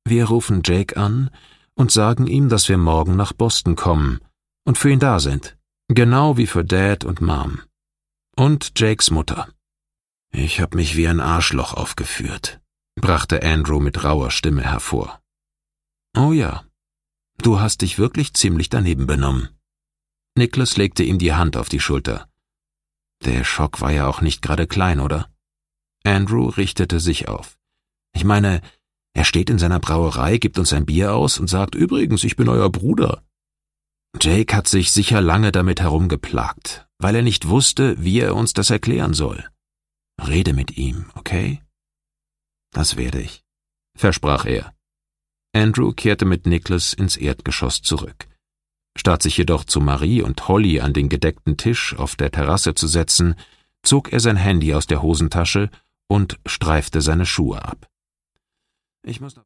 Wir rufen Jake an und sagen ihm, dass wir morgen nach Boston kommen und für ihn da sind, genau wie für Dad und Mom. Und Jakes Mutter. »Ich hab mich wie ein Arschloch aufgeführt«, brachte Andrew mit rauer Stimme hervor. »Oh ja, du hast dich wirklich ziemlich daneben benommen.« Nicholas legte ihm die Hand auf die Schulter. »Der Schock war ja auch nicht gerade klein, oder?« Andrew richtete sich auf. »Ich meine, er steht in seiner Brauerei, gibt uns ein Bier aus und sagt, übrigens, ich bin euer Bruder.« Jake hat sich sicher lange damit herumgeplagt, weil er nicht wusste, wie er uns das erklären soll. Rede mit ihm, okay? Das werde ich, versprach er. Andrew kehrte mit Nicholas ins Erdgeschoss zurück. Statt sich jedoch zu Marie und Holly an den gedeckten Tisch auf der Terrasse zu setzen, zog er sein Handy aus der Hosentasche und streifte seine Schuhe ab. »Ich muss noch